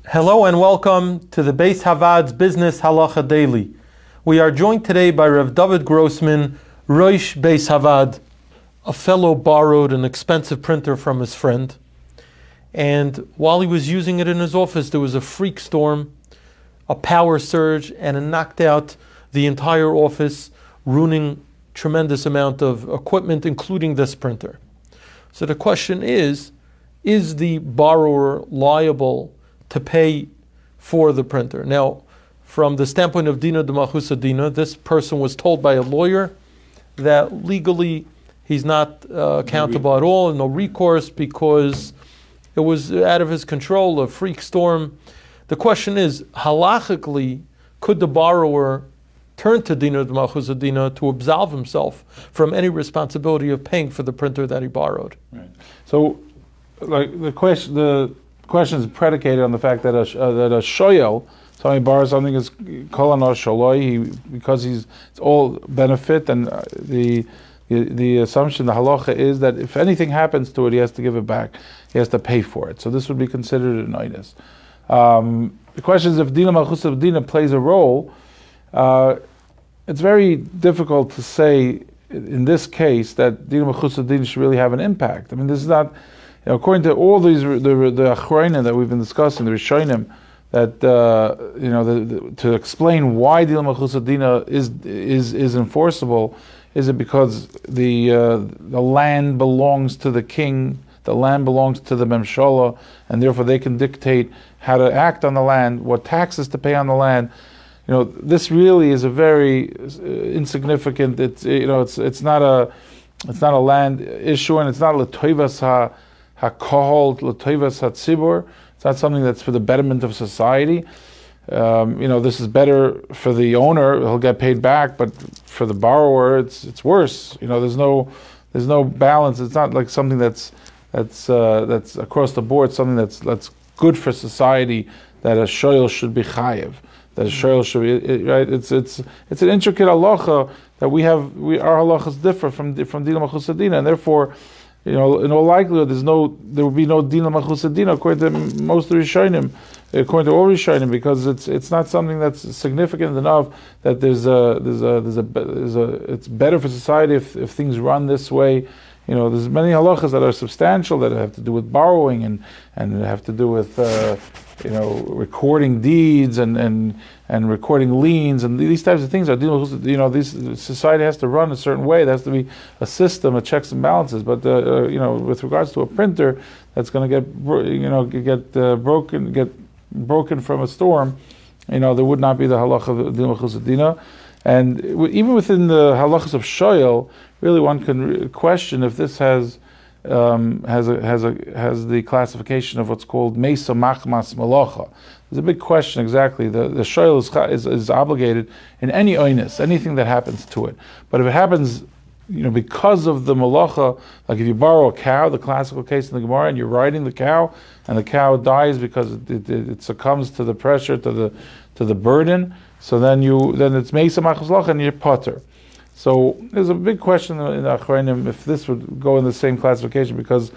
Hello and welcome to the Beis Havad's Business Halacha Daily. We are joined today by Rav David Grossman, Rosh Beis Havad. A fellow borrowed an expensive printer from his friend, and while he was using it in his office, there was a freak storm, a power surge, and it knocked out the entire office, ruining tremendous amount of equipment, including this printer. So the question is the borrower liable to pay for the printer? Now, from the standpoint of Dina de Malchusa Dina, this person was told by a lawyer that legally he's not accountable at all, no recourse, because it was out of his control, a freak storm. The question is, halachically, could the borrower turn to Dina de Malchusa Dina to absolve himself from any responsibility of paying for the printer that he borrowed? Right. So, like the question is predicated on the fact that a shoyel, somebody borrows something, is kolan or sholoi, because it's all benefit, and the assumption, the halacha is that if anything happens to it, he has to give it back. He has to pay for it. So this would be considered an oinus. The question is if Dina Malchusa Dina plays a role. It's very difficult to say in this case that Dina Malchusa Dina should really have an impact. I mean, this is not, according to all these the achronim that we've been discussing, the Rishonim, that to explain why Dina Malchusa Dina is enforceable. Is it because the land belongs to the king, the land belongs to the memshala, and therefore they can dictate how to act on the land, what taxes to pay on the land? This really is a very insignificant. It's not a land issue, and it's not l'toivas hakol, l'toivas hatzibur. It's not something that's for the betterment of society. This is better for the owner; he'll get paid back. But for the borrower, it's worse. There's no balance. It's not like something that's across the board. Something that's good for society, that a shoyel should be chayev. That a shoyel should be right. It's an intricate halacha that our halachas differ from Dina Malchusa Dina, and therefore, in all likelihood, there will be no Dina Malchusa Dina according to most of the Rishonim, according to all Rishonim, because it's not something that's significant enough that it's better for society if things run this way. There's many halachas that are substantial that have to do with borrowing and have to do with recording deeds and recording liens, and these types of things are society has to run a certain way. There has to be a system of checks and balances. But with regards to a printer that's going to get broken from a storm, there would not be the halacha of Dina Malchusa Dina. And even within the halachas of shoyel, really one can question if this has the classification of what's called mesa machmas malacha. There's a big question exactly. The shoyel is obligated in any oinus, anything that happens to it. But if it happens, because of the malacha, like if you borrow a cow, the classical case in the Gemara, and you're riding the cow, and the cow dies because it succumbs to the pressure, to the burden. So then it's mesa machmas malacha, and you're potter. So there's a big question in the achronim if this would go in the same classification, because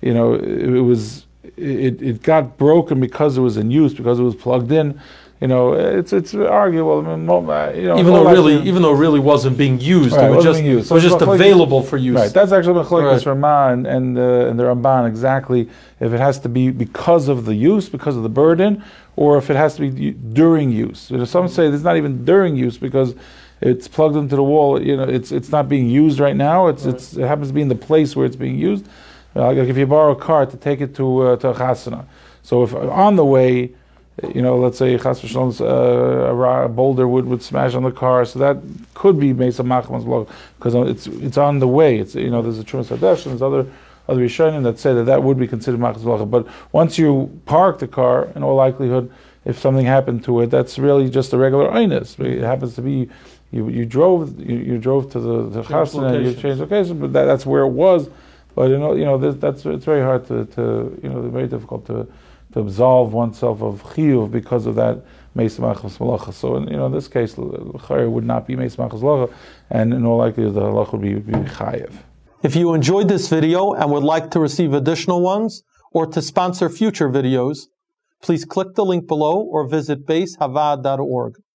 it got broken because it was in use, because it was plugged in. It's arguable. even though it really wasn't being used, right, it was just available for use. Right. That's actually Machlokes Ramah and the Ramban, exactly if it has to be because of the use, because of the burden, or if it has to be during use. Some say it's not even during use because it's plugged into the wall. It's not being used right now. It happens to be in the place where it's being used. Like if you borrow a car to take it to a chasana, so if on the way, let's say chas v'shalom, a boulder would smash on the car, so that could be mesa machmas malacha because it's on the way. There's a Trumas Hadesh and there's other Rishonim that say that would be considered machmas malacha. But once you park the car, in all likelihood, if something happened to it, that's really just a regular oinus. It happens to be. You drove to the chasana and you changed location, but that's where it was. But it's very hard to very difficult to absolve oneself of chiyuv because of that meis machmas malacha. So in this case, l'chayr would not be meis machmas malacha, and in all likelihood the halach would be chayev. If you enjoyed this video and would like to receive additional ones or to sponsor future videos, Please click the link below or visit basehavad.org.